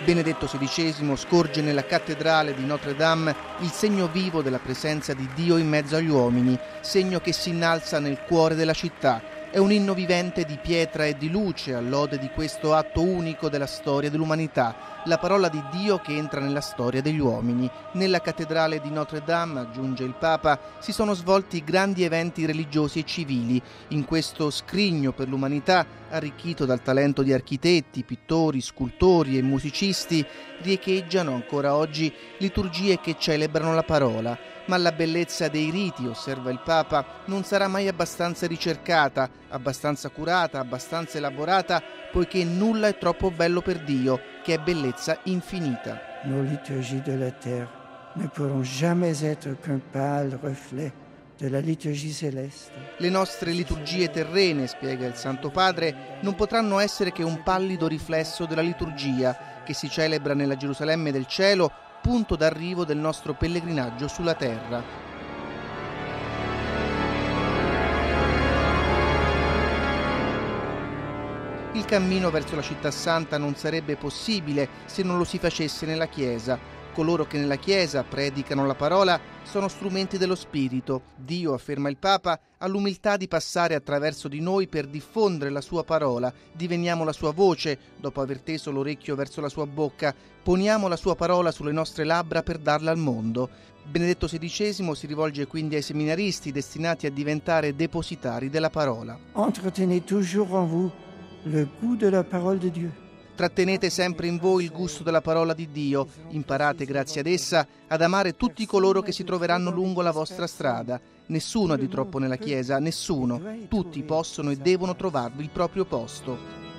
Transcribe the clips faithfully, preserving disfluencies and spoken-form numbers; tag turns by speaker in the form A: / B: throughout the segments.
A: Benedetto sedicesimo scorge nella cattedrale di Notre-Dame il segno vivo della presenza di Dio in mezzo agli uomini, segno che si innalza nel cuore della città. È un inno vivente di pietra e di luce all'ode di questo atto unico della storia dell'umanità, la parola di Dio che entra nella storia degli uomini. Nella cattedrale di Notre-Dame, aggiunge il Papa, si sono svolti grandi eventi religiosi e civili. In questo scrigno per l'umanità, arricchito dal talento di architetti, pittori, scultori e musicisti, riecheggiano ancora oggi liturgie che celebrano la parola. Ma la bellezza dei riti, osserva il Papa, non sarà mai abbastanza ricercata, abbastanza curata, abbastanza elaborata, poiché nulla è troppo bello per Dio, che è bellezza infinita.
B: Nos liturgies de la terre ne pourront jamais être qu'un pâle reflet de la liturgie céleste.
A: Le nostre liturgie terrene, spiega il Santo Padre, non potranno essere che un pallido riflesso della liturgia che si celebra nella Gerusalemme del cielo, punto d'arrivo del nostro pellegrinaggio sulla terra. Il cammino verso la città santa non sarebbe possibile se non lo si facesse nella Chiesa. Coloro che nella Chiesa predicano la parola sono strumenti dello Spirito. Dio, afferma il Papa, ha l'umiltà di passare attraverso di noi per diffondere la sua parola. Diveniamo la sua voce, dopo aver teso l'orecchio verso la sua bocca. Poniamo la sua parola sulle nostre labbra per darla al mondo. Benedetto sedicesimo si rivolge quindi ai seminaristi destinati a diventare depositari della parola.
B: Entretenez toujours en vous le goût de la parole de Dieu.
A: Trattenete sempre in voi il gusto della parola di Dio, imparate grazie ad essa ad amare tutti coloro che si troveranno lungo la vostra strada. Nessuno ha di troppo nella Chiesa, nessuno. Tutti possono e devono trovarvi il proprio posto.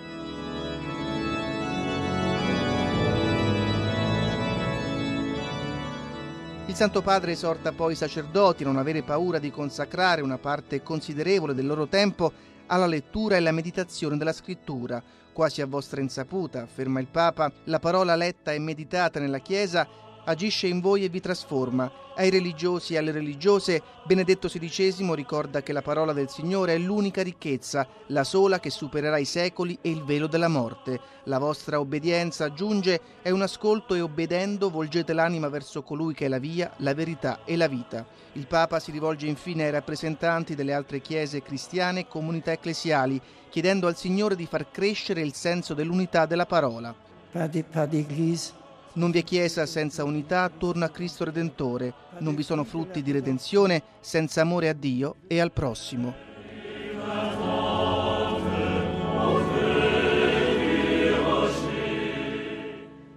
A: Il Santo Padre esorta poi i sacerdoti a non avere paura di consacrare una parte considerevole del loro tempo alla lettura e alla meditazione della Scrittura. Quasi a vostra insaputa, afferma il Papa, la parola letta e meditata nella Chiesa agisce in voi e vi trasforma. Ai religiosi e alle religiose, Benedetto sedicesimo ricorda che la parola del Signore è l'unica ricchezza, la sola che supererà i secoli e il velo della morte. La vostra obbedienza, aggiunge, è un ascolto e obbedendo volgete l'anima verso colui che è la via, la verità e la vita. Il Papa si rivolge infine ai rappresentanti delle altre chiese cristiane e comunità ecclesiali, chiedendo al Signore di far crescere il senso dell'unità della parola.
B: Pas d'église.
A: Non vi è Chiesa senza unità attorno a Cristo Redentore, non vi sono frutti di redenzione senza amore a Dio e al prossimo.